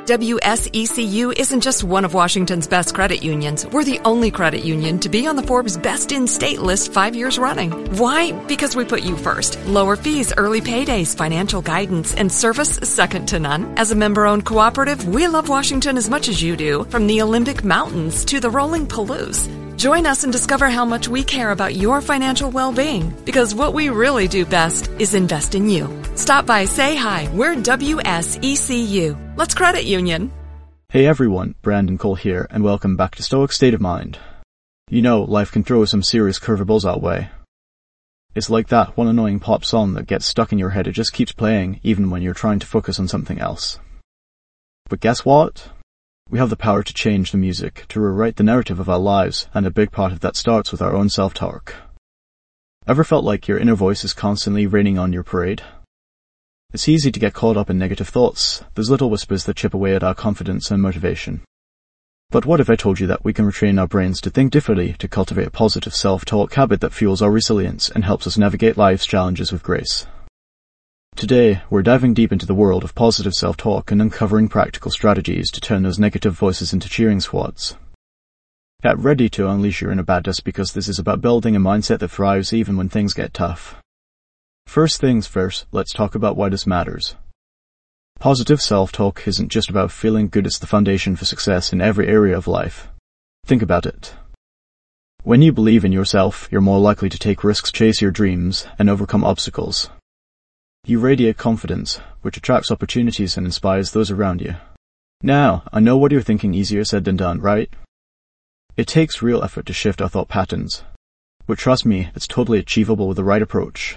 WSECU isn't just one of Washington's best credit unions. We're the only credit union to be on the Forbes Best in State list 5 years running. Why? Because we put you first. Lower fees, early paydays, financial guidance, and service second to none. As a member-owned cooperative, we love Washington as much as you do, from the Olympic Mountains to the rolling Palouse. Join us and discover how much we care about your financial well-being, because what we really do best is invest in you. Stop by, say hi. We're WSECU. Let's credit union. Hey everyone, Brandon Cole here, and welcome back to Stoic State of Mind. You know, life can throw some serious curveballs our way. It's like that one annoying pop song that gets stuck in your head. It just keeps playing, even when you're trying to focus on something else. But guess what? We have the power to change the music, to rewrite the narrative of our lives, and a big part of that starts with our own self-talk. Ever felt like your inner voice is constantly raining on your parade? It's easy to get caught up in negative thoughts, those little whispers that chip away at our confidence and motivation. But what if I told you that we can retrain our brains to think differently, to cultivate a positive self-talk habit that fuels our resilience and helps us navigate life's challenges with grace? Today, we're diving deep into the world of positive self-talk and uncovering practical strategies to turn those negative voices into cheering squads. Get ready to unleash your inner badass, because this is about building a mindset that thrives even when things get tough. First things first, let's talk about why this matters. Positive self-talk isn't just about feeling good, it's the foundation for success in every area of life. Think about it. When you believe in yourself, you're more likely to take risks, chase your dreams, and overcome obstacles. You radiate confidence, which attracts opportunities and inspires those around you. Now, I know what you're thinking, easier said than done, right? It takes real effort to shift our thought patterns, but trust me, it's totally achievable with the right approach.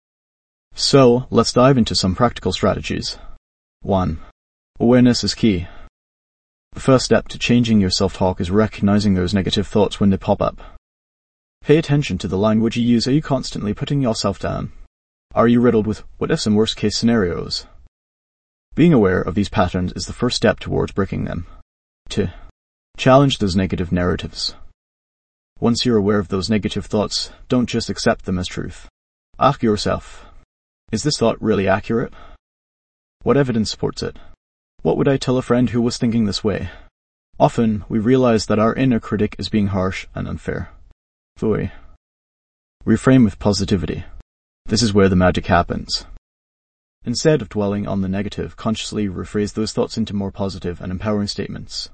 So, let's dive into some practical strategies. 1. Awareness is key. The first step to changing your self-talk is recognizing those negative thoughts when they pop up. Pay attention to the language you use. Are you constantly putting yourself down? Are you riddled with what-ifs and worst-case scenarios? Being aware of these patterns is the first step towards breaking them. 2. Challenge those negative narratives. Once you're aware of those negative thoughts, don't just accept them as truth. Ask yourself, is this thought really accurate? What evidence supports it? What would I tell a friend who was thinking this way? Often, we realize that our inner critic is being harsh and unfair. 3. Reframe with positivity. This is where the magic happens. Instead of dwelling on the negative, consciously rephrase those thoughts into more positive and empowering statements.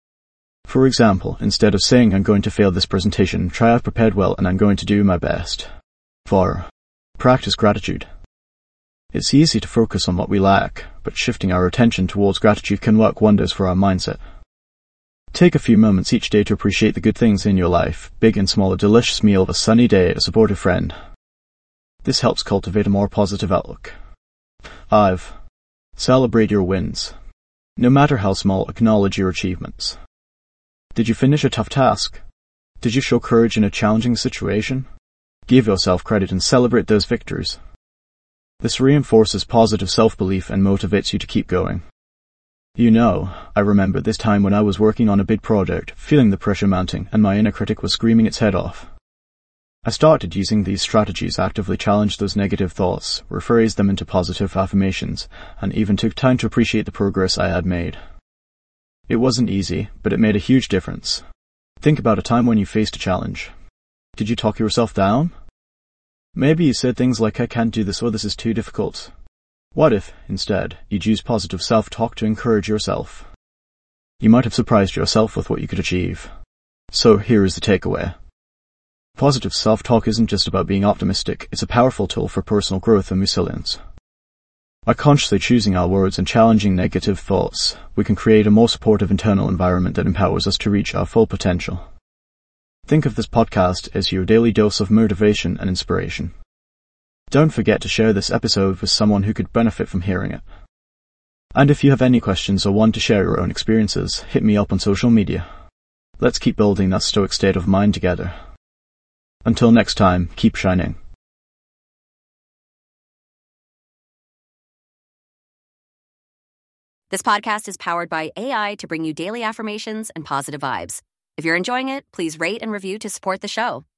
For example, instead of saying I'm going to fail this presentation, try I've prepared well and I'm going to do my best. 4. Practice gratitude. It's easy to focus on what we lack, but shifting our attention towards gratitude can work wonders for our mindset. Take a few moments each day to appreciate the good things in your life, big and small, a delicious meal, a sunny day, a supportive friend. This helps cultivate a more positive outlook. 5. Celebrate your wins. No matter how small, acknowledge your achievements. Did you finish a tough task? Did you show courage in a challenging situation? Give yourself credit and celebrate those victories. This reinforces positive self-belief and motivates you to keep going. You know, I remember this time when I was working on a big project, feeling the pressure mounting, and my inner critic was screaming its head off. I started using these strategies, actively challenged those negative thoughts, rephrased them into positive affirmations, and even took time to appreciate the progress I had made. It wasn't easy, but it made a huge difference. Think about a time when you faced a challenge. Did you talk yourself down? Maybe you said things like, I can't do this, or this is too difficult. What if, instead, you'd use positive self-talk to encourage yourself? You might have surprised yourself with what you could achieve. So here is the takeaway. Positive self-talk isn't just about being optimistic, it's a powerful tool for personal growth and resilience. By consciously choosing our words and challenging negative thoughts, we can create a more supportive internal environment that empowers us to reach our full potential. Think of this podcast as your daily dose of motivation and inspiration. Don't forget to share this episode with someone who could benefit from hearing it. And if you have any questions or want to share your own experiences, hit me up on social media. Let's keep building that stoic state of mind together. Until next time, keep shining. This podcast is powered by AI to bring you daily affirmations and positive vibes. If you're enjoying it, please rate and review to support the show.